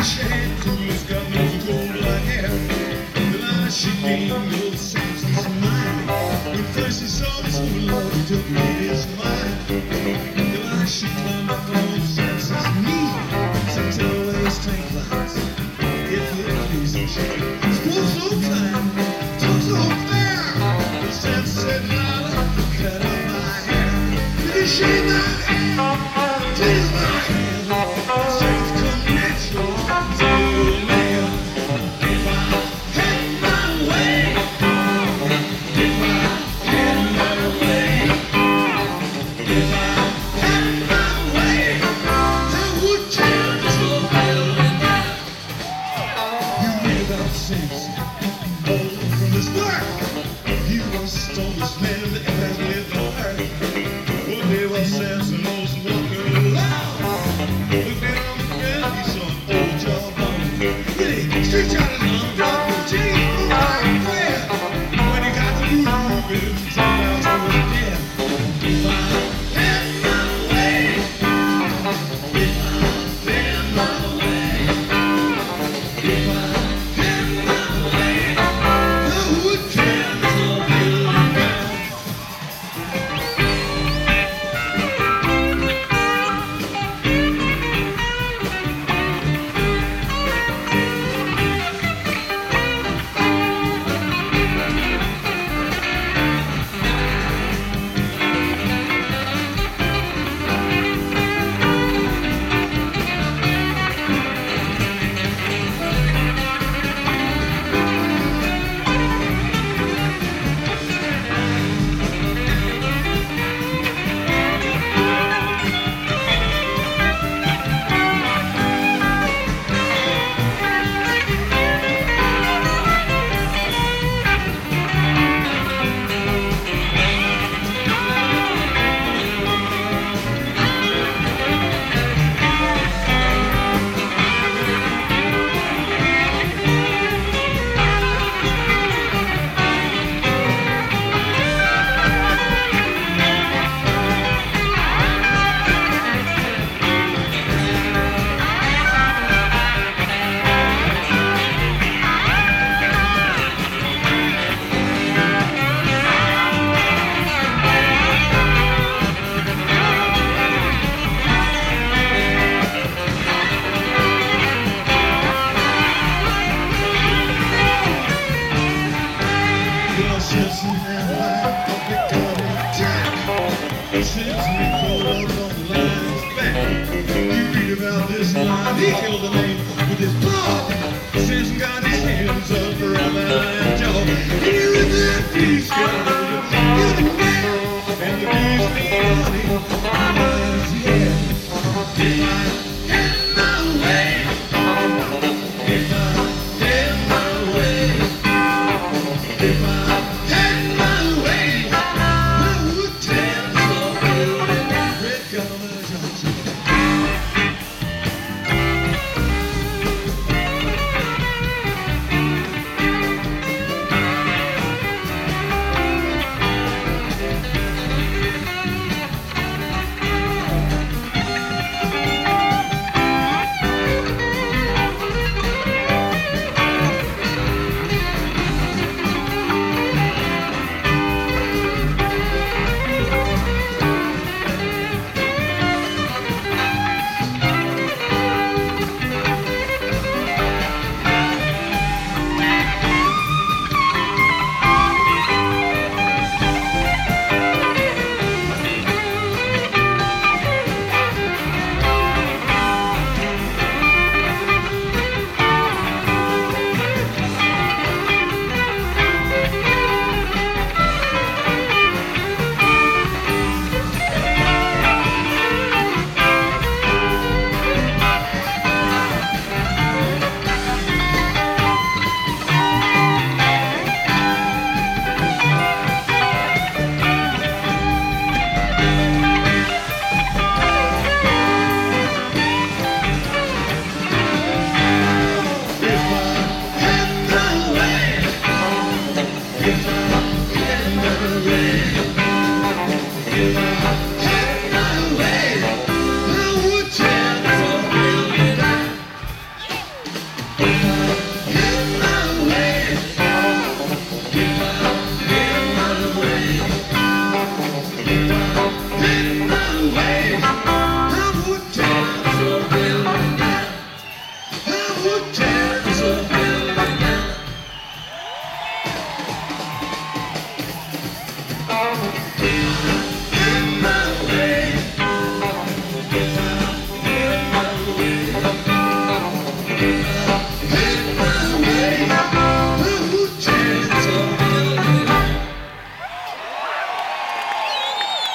wish I had clueless, got no gold like hair. The line she gained, no sense is mine. When first he saw this new love, he took me his mind. The line she climbed up, no sense is me. So tell away his tank lines, if you please. Spoke so kind, talk so fair. The sense said, Lila, cut up my hair. Did he shave my head? Twist my hand. Sense come natural to a man. If I had my way, if I had my way, if I had my way, I would change this whole building down. You read about sense all from his work. He was the strongest man that ever lived on earth. One day while Samson was walking along, looked down on the ground, he saw an old jawbone. Really, stretch out his arm, drop the chain, moved like a prayer. When he got to moving, sometimes I was dead. If I had my way, if I had my way, if I had my way, I would tear this whole building down. Since we called up on the line's back, you read about this line, he killed a man with his blood.